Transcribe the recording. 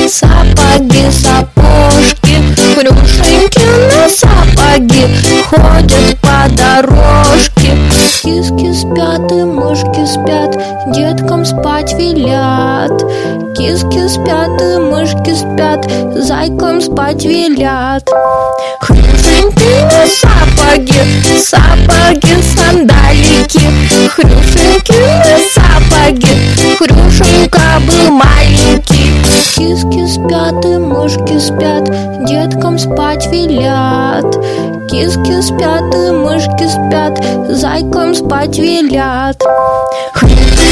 Сапоги, сапожки, Хрюшеньки на сапоги ходят по дорожке. Киски спят и мышки спят, деткам спать велят. Киски спят и мышки спят, зайкам спать велят. Хрюшеньки на сапоги, сапоги, сандалики, Хрюшеньки на сапоги, Хрюшенька был маленький. Киски спят и мышки спят, деткам спать велят. Киски спят и мышки спят, зайкам спать велят.